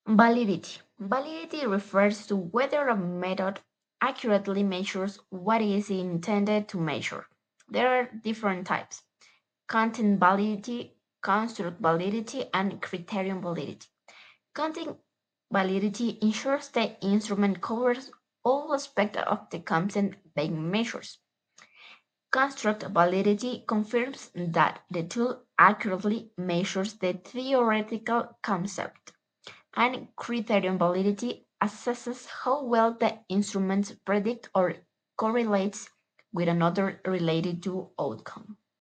Validity. Validity refers to whether a method accurately measures what is intended to measure. There are different types: content validity, construct validity, and criterion validity. Content validity ensures the instrument covers all aspects of the content being measured. Construct validity confirms that the tool accurately measures the theoretical concept, and criterion validity assesses how well the instrument predicts or correlates with another related to outcome.